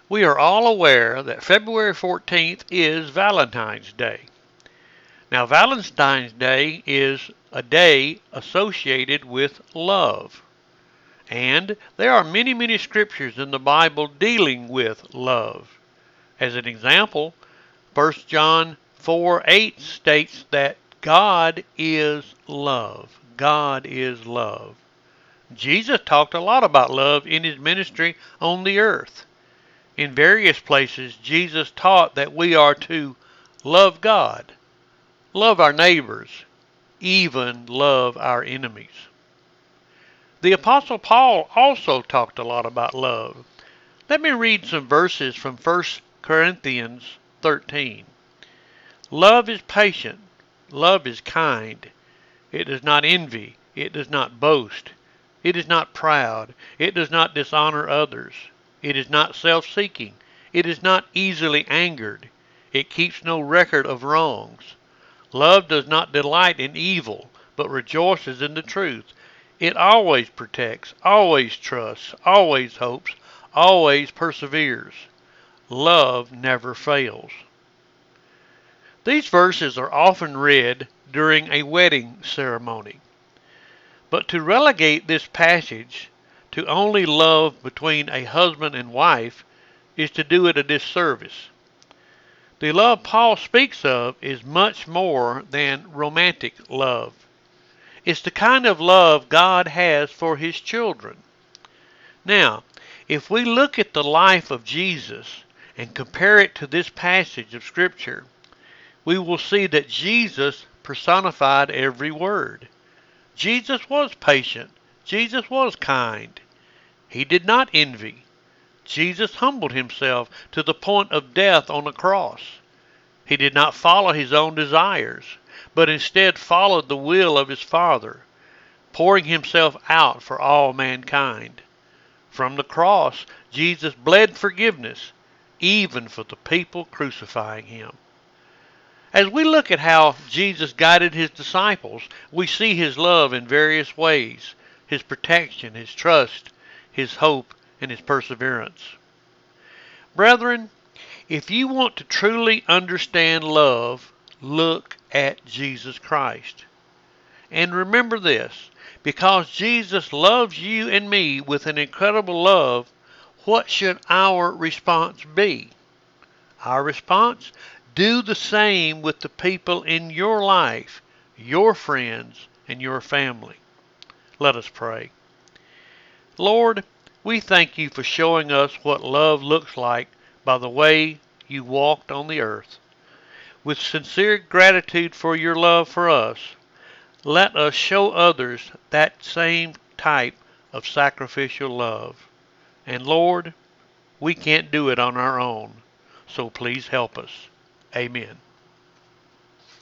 We are all aware that February 14th is Valentine's Day. Now, Valentine's Day is a day associated with love. And there are many, many scriptures in the Bible dealing with love. As an example, 1 John 4:8 states that God is love. God is love. Jesus talked a lot about love in his ministry on the earth. In various places, Jesus taught that we are to love God, love our neighbors, even love our enemies. The Apostle Paul also talked a lot about love. Let me read some verses from 1 Corinthians 13. Love is patient. Love is kind. It does not envy. It does not boast. It is not proud. It does not dishonor others. It is not self-seeking. It is not easily angered. It keeps no record of wrongs. Love does not delight in evil, but rejoices in the truth. It always protects, always trusts, always hopes, always perseveres. Love never fails. These verses are often read during a wedding ceremony. But to relegate this passage to only love between a husband and wife is to do it a disservice. The love Paul speaks of is much more than romantic love. It's the kind of love God has for his children. Now, if we look at the life of Jesus and compare it to this passage of Scripture, we will see that Jesus personified every word. Jesus was patient. Jesus was kind. He did not envy. Jesus humbled himself to the point of death on the cross. He did not follow his own desires, but instead followed the will of his Father, pouring himself out for all mankind. From the cross, Jesus bled forgiveness, even for the people crucifying him. As we look at how Jesus guided his disciples, we see his love in various ways, his protection, his trust, his hope, and his perseverance. Brethren, if you want to truly understand love, look at Jesus Christ. And remember this, because Jesus loves you and me with an incredible love, what should our response be? Our response? Do the same with the people in your life, your friends, and your family. Let us pray. Lord, we thank you for showing us what love looks like by the way you walked on the earth. With sincere gratitude for your love for us, let us show others that same type of sacrificial love. And Lord, we can't do it on our own, so please help us. Amen.